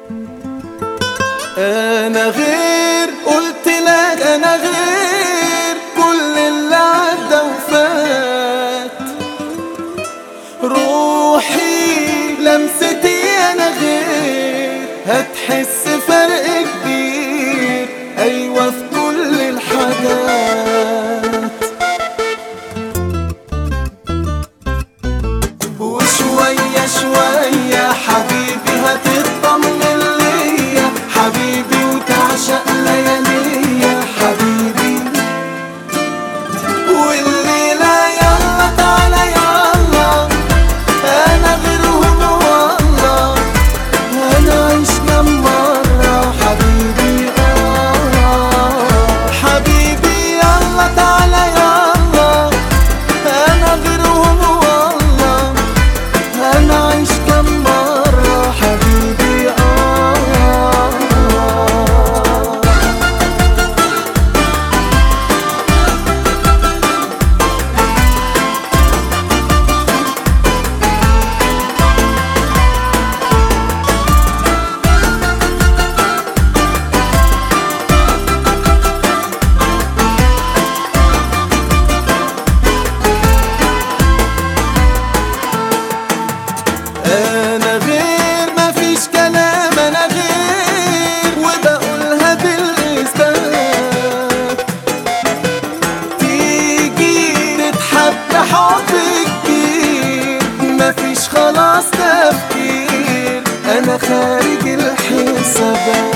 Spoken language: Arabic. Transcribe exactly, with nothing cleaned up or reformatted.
انا غير، قلت لك انا غير كل اللي عدى وفات. روحي لمستي انا غير، هتحس فرق كبير ايوه في كل الحاجات. وشوية شوية حبيبي هتطمن ليا حبيبي، وتعشق لياليا حبيبي. والليلة يلا تعالى يلا، أنا غيرهم والله هنعيش كم مرة حبيبي. آه حبيبي يلا تعالى يلا، أنا غيرهم والله هنعيش كم مرة حبيبي. آه أنا غير مفيش كلام، أنا غير وبقولها بالإثبات. تيجي تتحب حب كبير، مفيش خلاص تفكير، أنا خارج الحسابات.